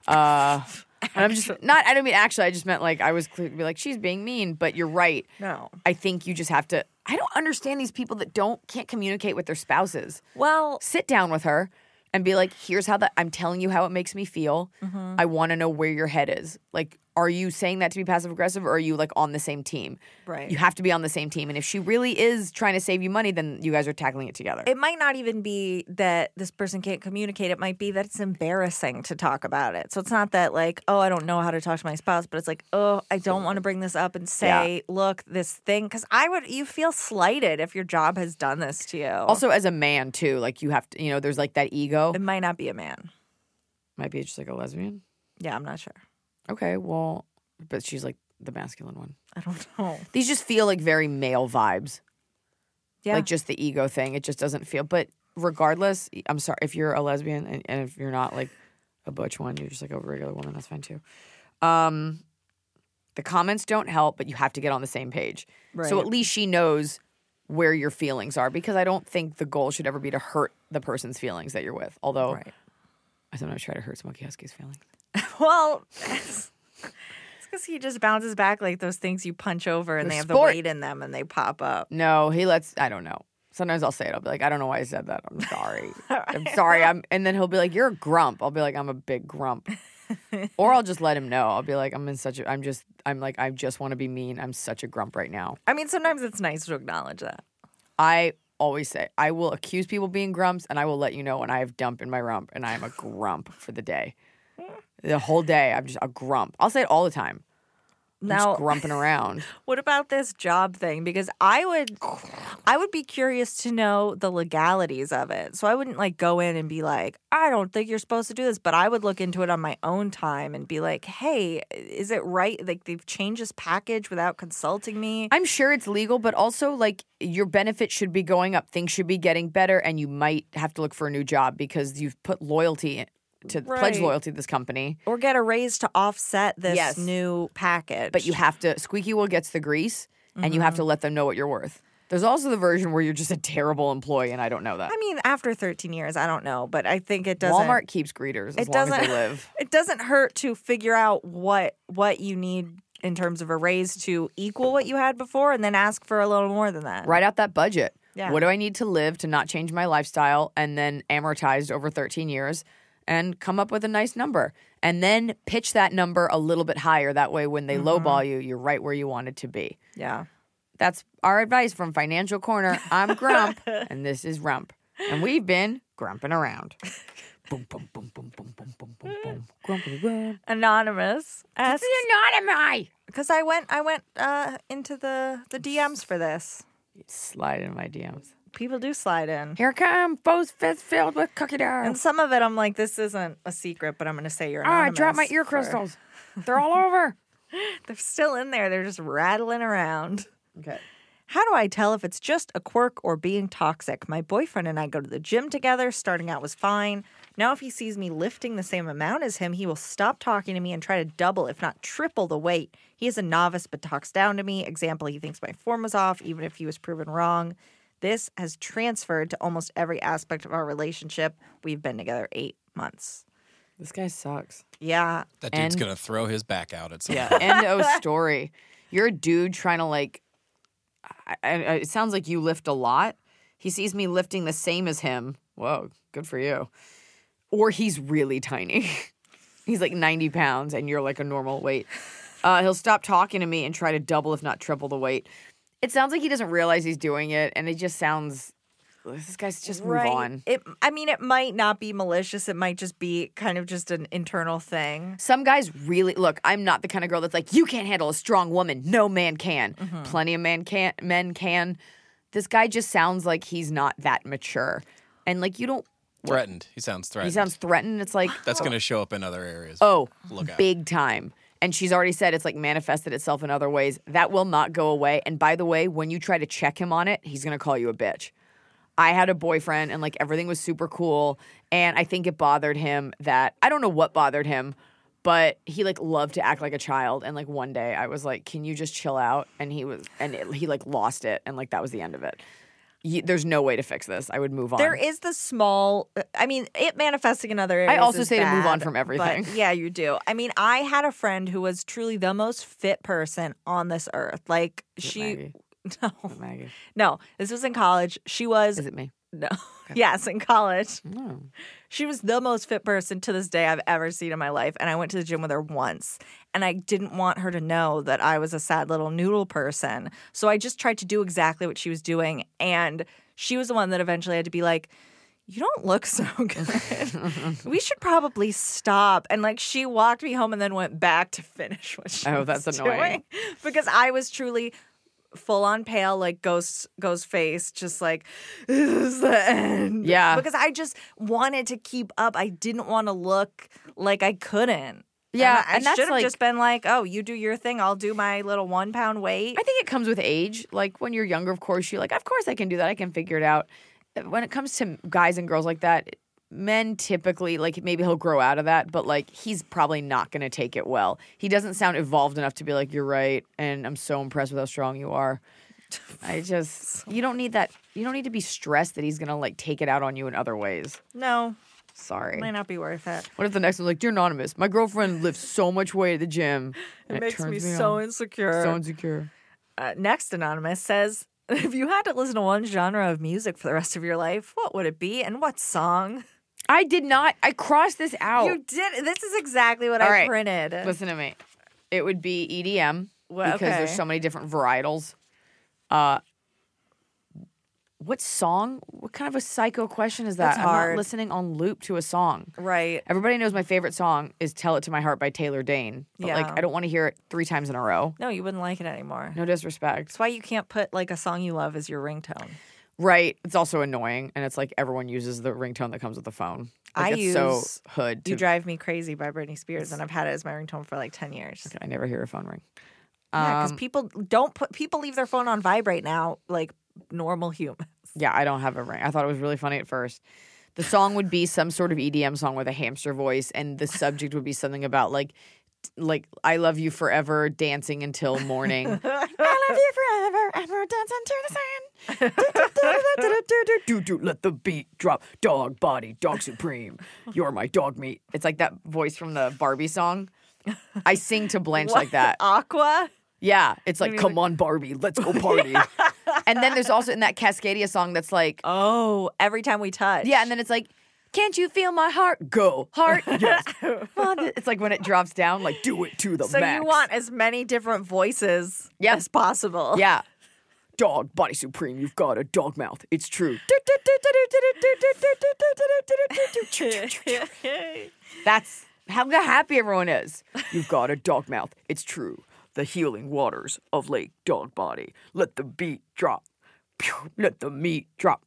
And I'm just not, I don't mean actually, I just meant like I was clear to be like, she's being mean, but you're right. No. I think you just have to, I don't understand these people that can't communicate with their spouses. Well, sit down with her and be like, here's how I'm telling you how it makes me feel. Mm-hmm. I want to know where your head is. Like, are you saying that to be passive aggressive, or are you like on the same team? Right. You have to be on the same team. And if she really is trying to save you money, then you guys are tackling it together. It might not even be that this person can't communicate. It might be that it's embarrassing to talk about it. So it's not that like, oh, I don't know how to talk to my spouse, but it's like, oh, I don't want to bring this up and say, look, this thing. Because you feel slighted if your job has done this to you. Also, as a man, too, like you have to, there's like that ego. It might not be a man. Might be just like a lesbian. Yeah, I'm not sure. Okay, well, but she's like the masculine one. I don't know. These just feel like very male vibes. Yeah. Like just the ego thing. It just doesn't feel. But regardless, I'm sorry, if you're a lesbian and if you're not like a butch one, you're just like a regular woman, that's fine too. The comments don't help, but you have to get on the same page. Right. So at least she knows where your feelings are, because I don't think the goal should ever be to hurt the person's feelings that you're with. Although I sometimes try to hurt Smokey Husky's feelings. Well, it's because he just bounces back like those things you punch over and they have the weight in them and they pop up. No, I don't know. Sometimes I'll say it. I'll be like, I don't know why I said that. I'm sorry. I'm sorry. And then he'll be like, you're a grump. I'll be like, I'm a big grump. Or I'll just let him know. I'll be like, I just want to be mean. I'm such a grump right now. I mean, sometimes it's nice to acknowledge that. I always say, I will accuse people of being grumps, and I will let you know when I have dump in my rump and I am a grump for the day. The whole day, I'm just a grump. I'll say it all the time. Now, just grumping around. What about this job thing? Because I would be curious to know the legalities of it. So I wouldn't like go in and be like, I don't think you're supposed to do this. But I would look into it on my own time and be like, hey, is it right? Like they've changed this package without consulting me. I'm sure it's legal, but also like your benefits should be going up. Things should be getting better, and you might have to look for a new job because you've put loyalty in. To pledge loyalty to this company. Or get a raise to offset this new package. But you have to, squeaky wheel gets the grease, and you have to let them know what you're worth. There's also the version where you're just a terrible employee, and I don't know that. I mean, after 13 years, I don't know, but I think it doesn't. Walmart keeps greeters as long as they live. It doesn't hurt to figure out what you need in terms of a raise to equal what you had before, and then ask for a little more than that. Write out that budget. Yeah. What do I need to live to not change my lifestyle, and then amortized over 13 years? And come up with a nice number. And then pitch that number a little bit higher. That way, when they lowball you, you're right where you wanted to be. Yeah. That's our advice from Financial Corner. I'm Grump, and this is Rump. And we've been grumping around. Boom, boom, boom, boom, boom, boom, boom, boom, boom. Grumpy Grump. Anonymous asks, Anonymous! because I went into the DMs for this. Slide in my DMs. People do slide in. Here come both fists filled with cookie dough. And some of it, I'm like, this isn't a secret, but I'm going to say you're I anonymous. dropped my ear crystals. They're all over. They're still in there. They're just rattling around. Okay. How do I tell if it's just a quirk or being toxic? My boyfriend and I go to the gym together. Starting out was fine. Now if he sees me lifting the same amount as him, he will stop talking to me and try to double, if not triple, the weight. He is a novice but talks down to me. Example, he thinks my form was off, even if he was proven wrong. This has transferred to almost every aspect of our relationship. We've been together 8 months. This guy sucks. Yeah. That dude's And- going to throw his back out at some Yeah. point. End of story. You're a dude trying to it sounds like you lift a lot. He sees me lifting the same as him. Whoa, good for you. Or he's really tiny. He's like 90 pounds and you're like a normal weight. He'll stop talking to me and try to double, if not triple, the weight. It sounds like he doesn't realize he's doing it, and it just sounds. This guy's just move on. It might not be malicious. It might just be kind of just an internal thing. Some guys really look. I'm not the kind of girl that's like, you can't handle a strong woman. No man can. Plenty of men can. This guy just sounds like he's not that mature, and like you don't. Threatened. He sounds threatened. He sounds threatened. It's like That's going to show up in other areas. oh, Look out. big time. And she's already said it's like manifested itself in other ways. That will not go away. And by the way, when you try to check him on it, he's going to call you a bitch. I had a boyfriend and like everything was super cool. And I think it bothered him that, I don't know what bothered him, but he like loved to act like a child. And like one day I was like, can you just chill out? And he like lost it. And like that was the end of it. There's no way to fix this. I would move on. There is the small, it manifesting in other areas. I also is say to move on bad, from everything. but yeah, you do. I mean, I had a friend who was truly the most fit person on this earth. Like Maggie? Maggie. no, this was in college. She was, Is it me? no, yes, in college. No. She was the most fit person to this day I've ever seen in my life. And I went to the gym with her once. And I didn't want her to know that I was a sad little noodle person. So I just tried to do exactly what she was doing. And she was the one that eventually had to be like, you don't look so good. We should probably stop. And like she walked me home and then went back to finish what she was that's annoying. doing. Because I was truly full on pale, like ghost face, just like, this is the end. Yeah. Because I just wanted to keep up. I didn't want to look like I couldn't. Yeah, I and that's should have like- just been like, oh, you do your thing. I'll do my little 1 pound weight. I think it comes with age. Like when you're younger, of course, you're like, of course I can do that. I can figure it out. When it comes to guys and girls like that, men typically, like maybe he'll grow out of that, but like he's probably not going to take it well. He doesn't sound evolved enough to be like, you're right. And I'm so impressed with how strong you are. You don't need that. You don't need to be stressed that he's going to like take it out on you in other ways. No, Sorry. might not be worth it. What if the next one's like, dear Anonymous, my girlfriend lifts so much weight at the gym. And It makes me turns so on. insecure. So insecure. Next Anonymous says, if you had to listen to one genre of music for the rest of your life, what would it be and what song? I did not. I crossed this out. You did. This is exactly what All I right. printed. Listen to me. It would be EDM Well, because there's okay. so many different varietals. What song? What kind of a psycho question is that? That's I'm hard. not listening on loop to a song. Right. Everybody knows my favorite song is "Tell It to My Heart" by Taylor Dane. But like, Yeah. I don't want to hear it 3 times in a row. No, you wouldn't like it anymore. No disrespect. That's why you can't put like a song you love as your ringtone. Right. It's also annoying, and it's like everyone uses the ringtone that comes with the phone. I Like, it's so use hood. You To, Drive Me Crazy by Britney Spears, and I've had it as my ringtone for like 10 years. I never hear a phone ring. Yeah, because people leave their phone on vibrate now, like normal humans. Yeah, I don't have a ring. I thought it was really funny at first. The song would be some sort of EDM song with a hamster voice, and the subject would be something about like I love you forever, dancing until morning. I love you forever, and we're dancing to the sand. Let the beat drop. Dog body, dog supreme. You're my dog meat. It's like that voice from the Barbie song. I sing to Blanche like that. Aqua? Yeah, it's like, come on, Barbie, let's go party. And then there's also in that Cascadia song that's like, Oh, every time we touch. yeah, and then it's like, can't you feel my heart? Go, heart, yes. It's like when it drops down, like, do it to the So max. you want as many different voices Yep. as possible. Yeah. Dog Body Supreme, you've got a dog mouth. It's true. That's how happy everyone is. You've got a dog mouth. It's true. The healing waters of Lake Dog Body. Let the beat drop. Let the meat drop.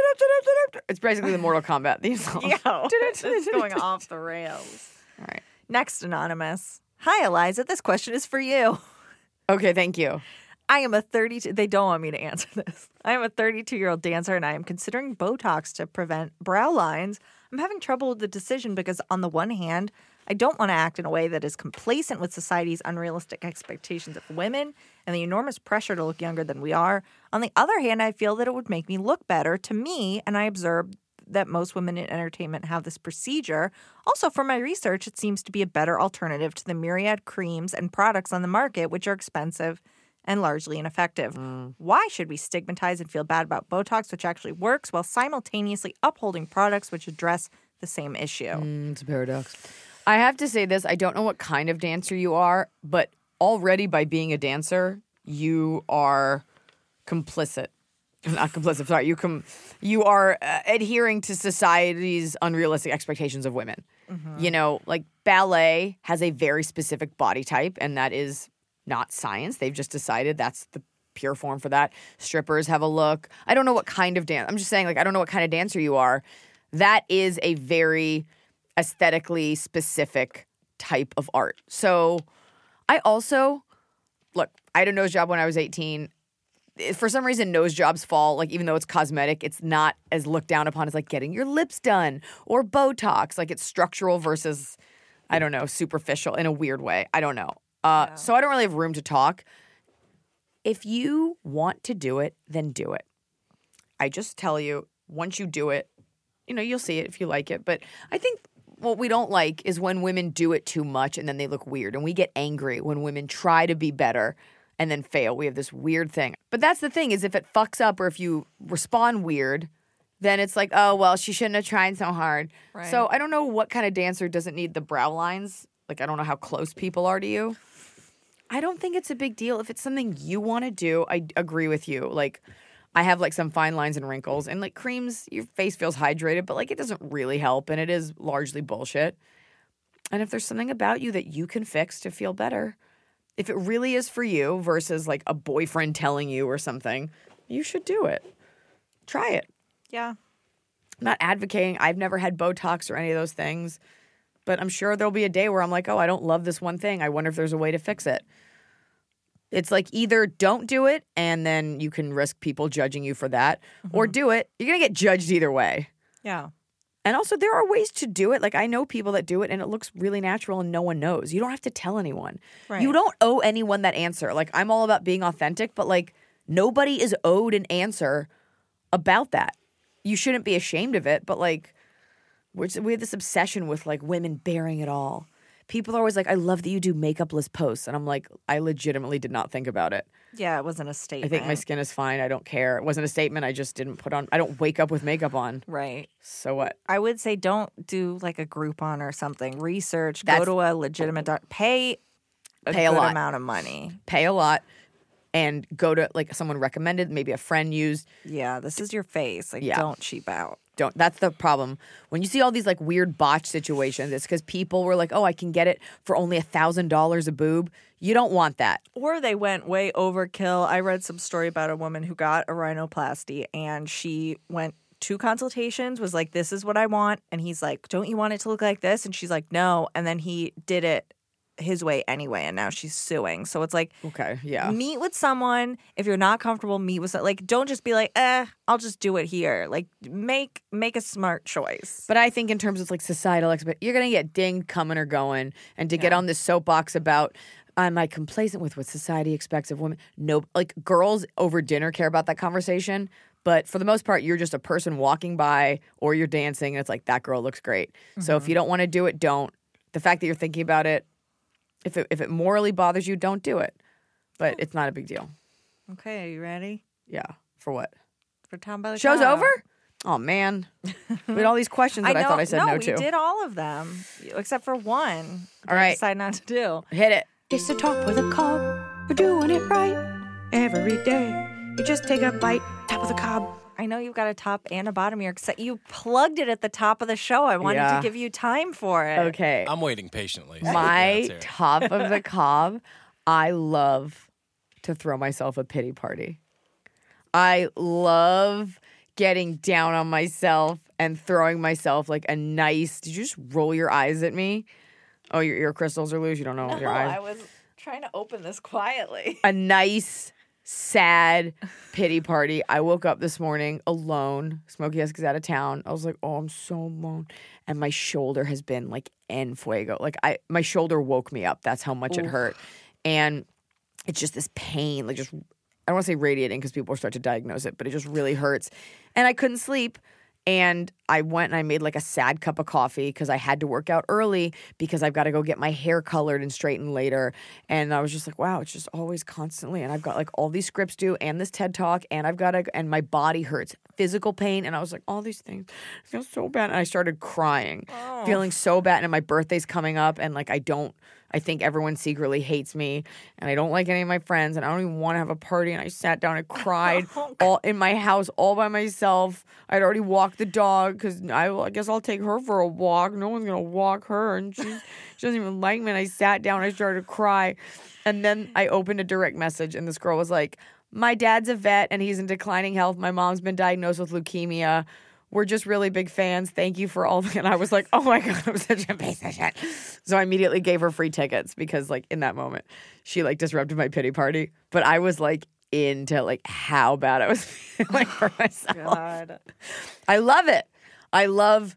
It's basically the Mortal Kombat theme song. Yo, it's going off the rails. All right. Next anonymous. Hi, Eliza. This question is for you. Okay, thank you. I am a 32. They don't want me to answer this. I am a 32-year-old dancer, and I am considering Botox to prevent brow lines. I'm having trouble with the decision because, on the one hand, I don't want to act in a way that is complacent with society's unrealistic expectations of women and the enormous pressure to look younger than we are. On the other hand, I feel that it would make me look better to me, and I observe that most women in entertainment have this procedure. Also, from my research, it seems to be a better alternative to the myriad creams and products on the market, which are expensive and largely ineffective. Why should we stigmatize and feel bad about Botox, which actually works, while simultaneously upholding products which address the same issue? It's a paradox. I have to say this. I don't know what kind of dancer you are, but already by being a dancer, you are complicit. Not complicit, sorry. You are adhering to society's unrealistic expectations of women. Mm-hmm. You know, like ballet has a very specific body type, and that is not science. They've just decided that's the pure form for that. Strippers have a look. I don't know what kind of dance. I'm just saying, like, I don't know what kind of dancer you are. That is a very aesthetically specific type of art. So I also, look, I had a nose job when I was 18. For some reason, nose jobs fall, like, even though it's cosmetic, it's not as looked down upon as, like, getting your lips done or Botox. Like, it's structural versus, I don't know, superficial in a weird way. I don't know. So I don't really have room to talk. If you want to do it, then do it. I just tell you, once you do it, you know, you'll see it if you like it. But I think what we don't like is when women do it too much and then they look weird. And we get angry when women try to be better and then fail. We have this weird thing. But that's the thing, is if it fucks up or if you respond weird, then it's like, oh, well, she shouldn't have tried so hard. Right. So I don't know what kind of dancer doesn't need the brow lines. Like, I don't know how close people are to you. I don't think it's a big deal. If it's something you want to do, I agree with you. Like, I have, like, some fine lines and wrinkles. And, like, creams, your face feels hydrated, but, like, it doesn't really help. And it is largely bullshit. And if there's something about you that you can fix to feel better, if it really is for you versus, like, a boyfriend telling you or something, you should do it. Try it. Yeah. I'm not advocating. I've never had Botox or any of those things. But I'm sure there'll be a day where I'm like, oh, I don't love this one thing. I wonder if there's a way to fix it. It's like, either don't do it and then you can risk people judging you for that, or do it. You're going to get judged either way. Yeah. And also, there are ways to do it. Like, I know people that do it and it looks really natural and no one knows. You don't have to tell anyone. Right. You don't owe anyone that answer. Like, I'm all about being authentic, but, like, nobody is owed an answer about that. You shouldn't be ashamed of it, but, like, we have this obsession with, like, women bearing it all. People are always like, I love that you do makeupless posts. And I'm like, I legitimately did not think about it. Yeah, it wasn't a statement. I think my skin is fine. I don't care. It wasn't a statement. I just didn't put on. I don't wake up with makeup on. Right. So what? I would say don't do, like, a Groupon or something. Research. Go to a legitimate pay a good lot. Amount of money. Pay a lot. And go to, like, someone recommended, maybe a friend used. Yeah, this is your face. Like, don't cheap out. Don't. That's the problem. When you see all these, like, weird botch situations, it's because people were like, oh, I can get it for only $1,000 a boob. You don't want that. Or they went way overkill. I read some story about a woman who got a rhinoplasty and she went 2 consultations, was like, this is what I want. And he's like, don't you want it to look like this? And she's like, no. And then he did it his way anyway, and now she's suing. So it's like, okay, yeah. Meet with someone. If you're not comfortable, meet with someone. Like, don't just be like, I'll just do it here. Like, make a smart choice. But I think in terms of, like, societal expectations, you're gonna get dinged coming or going, and to get on this soapbox about, am I complacent with what society expects of women? No, like, girls over dinner care about that conversation. But for the most part, you're just a person walking by or you're dancing, and it's like, that girl looks great. Mm-hmm. So if you don't want to do it, don't. The fact that you're thinking about it, if it morally bothers you, don't do it. But it's not a big deal. Okay, are you ready? Yeah. For what? For Tom by the Show's Cow. over? Oh, man. We had all these questions that I thought I said no to. We did all of them, except for one. All right. I decided not to do. Hit it. It's the talk with a cob. We're doing it right every day. You just take a bite, top of the cob. I know you've got a top and a bottom. You plugged it at the top of the show. I wanted to give you time for it. Okay. I'm waiting patiently. My top of the cob, I love to throw myself a pity party. I love getting down on myself and throwing myself like a nice. Did you just roll your eyes at me? Oh, your ear crystals are loose. You don't know your eyes. I was trying to open this quietly. A nice, sad pity party. I woke up this morning alone. Smokey Husk is out of town. I was like, oh, I'm so alone. And my shoulder has been like en fuego. Like my shoulder woke me up. That's how much it hurt. And it's just this pain, like just, I don't want to say radiating because people start to diagnose it, but it just really hurts. And I couldn't sleep. And I went and I made like a sad cup of coffee because I had to work out early because I've got to go get my hair colored and straightened later. And I was just like, wow, it's just always constantly. And I've got like all these scripts due and this TED Talk and and my body hurts, physical pain. And I was like, all these things, I feel so bad. And I started crying, feeling so bad. And my birthday's coming up and like I think everyone secretly hates me and I don't like any of my friends and I don't even want to have a party. And I sat down and cried all in my house all by myself. I'd already walked the dog because I guess I'll take her for a walk. No one's going to walk her and she doesn't even like me. And I sat down and I started to cry. And then I opened a direct message and this girl was like, my dad's a vet and he's in declining health. My mom's been diagnosed with leukemia. We're just really big fans. Thank you for all. And I was like, oh my God, I'm such a piece of shit. So I immediately gave her free tickets because like in that moment, she like disrupted my pity party. But I was like into like how bad I was feeling for myself. God. I love it. I love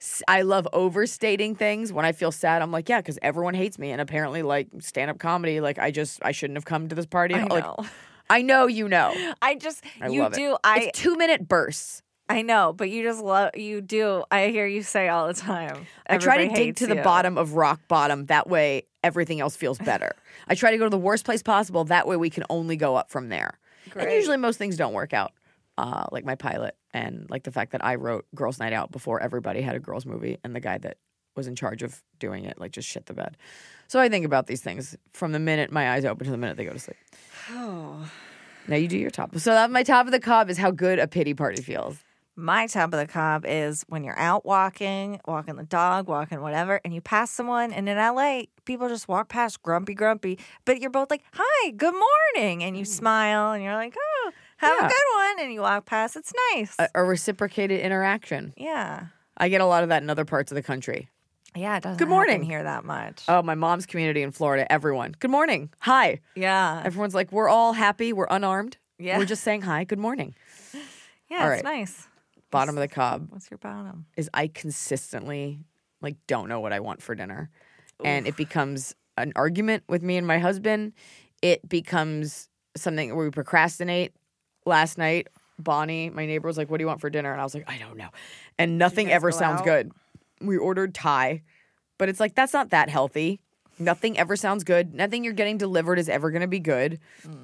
overstating things. When I feel sad, I'm like, yeah, because everyone hates me. And apparently like stand-up comedy, like I shouldn't have come to this party. I know. Like, I know you know. I love it. It's 2-minute bursts. I know, but you do. I hear you say all the time. I try to Everybody dig to hates the you. bottom of rock bottom. That way, everything else feels better. I try to go to the worst place possible. That way, we can only go up from there. Great. And usually, most things don't work out. Like my pilot and like the fact that I wrote Girls Night Out before everybody had a girls movie and the guy that was in charge of doing it like just shit the bed. So I think about these things from the minute my eyes open to the minute they go to sleep. Oh. Now you do your top. So that my top of the cob is how good a pity party feels. My top of the cob is when you're out walking the dog, walking whatever, and you pass someone. And in LA, people just walk past grumpy, but you're both like, hi, good morning. And you smile and you're like, oh, have a good one. And you walk past. It's nice. A reciprocated interaction. Yeah. I get a lot of that in other parts of the country. Yeah, it doesn't Good morning. happen here that much. Oh, my mom's community in Florida, everyone. Good morning. Hi. Yeah. Everyone's like, we're all happy. We're unarmed. Yeah. We're just saying hi. Good morning. Yeah, all it's right. nice. Bottom of the cob What's your bottom? is I consistently like don't know what I want for dinner. And it becomes an argument with me and my husband. It becomes something where we procrastinate. Last night, Bonnie, my neighbor, was like, what do you want for dinner? And I was like, I don't know. And nothing guys ever go sounds out? good. We ordered Thai, but it's like, that's not that healthy. Nothing ever sounds good. Nothing you're getting delivered is ever going to be good.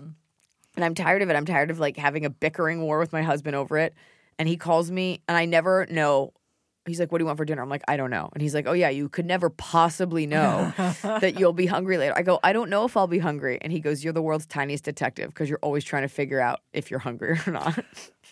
And I'm tired of it. I'm tired of like having a bickering war with my husband over it. And he calls me and I never know. He's like, what do you want for dinner? I'm like, I don't know. And he's like, oh yeah, you could never possibly know that you'll be hungry later. I go, I don't know if I'll be hungry. And he goes, you're the world's tiniest detective because you're always trying to figure out if you're hungry or not.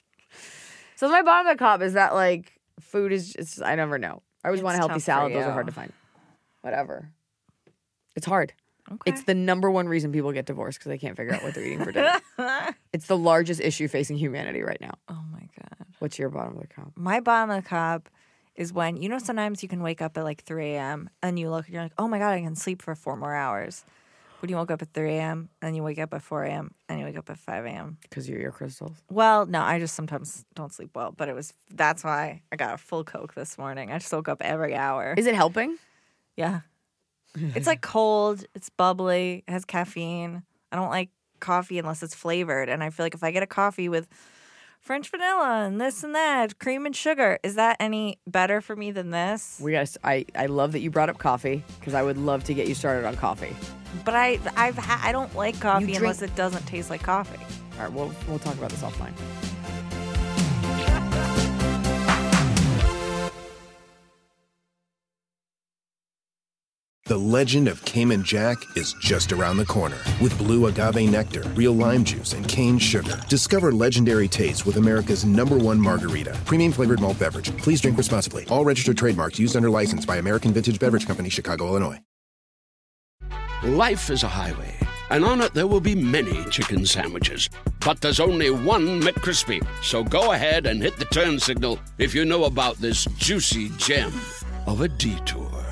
So my bottom of the cob is that like food is just, I never know. I always It's want a healthy tough for salad. Those are you. hard to find. Whatever. It's hard. Okay. It's the number one reason people get divorced because they can't figure out what they're eating for dinner. It's the largest issue facing humanity right now. Oh my God. What's your bottom of the cob? My bottom of the cob is when, you know, sometimes you can wake up at like 3 a.m. and you look and you're like, oh my God, I can sleep for 4 more hours. When you woke up at 3 a.m. and you wake up at 4 a.m. and you wake up at 5 a.m. Because of your ear crystals. Well, no, I just sometimes don't sleep well, but that's why I got a full Coke this morning. I just woke up every hour. Is it helping? Yeah. It's like cold, it's bubbly, it has caffeine. I don't like coffee unless it's flavored. And I feel like if I get a coffee with French vanilla and this and that, cream and sugar, is that any better for me than this? I love that you brought up coffee because I would love to get you started on coffee. But I don't like coffee drink- unless it doesn't taste like coffee. All right, we'll talk about this offline. The legend of Cayman Jack is just around the corner. With blue agave nectar, real lime juice, and cane sugar. Discover legendary taste with America's #1 margarita. Premium flavored malt beverage. Please drink responsibly. All registered trademarks used under license by American Vintage Beverage Company, Chicago, Illinois. Life is a highway, and on it there will be many chicken sandwiches. But there's only one McCrispy. So go ahead and hit the turn signal if you know about this juicy gem of a detour.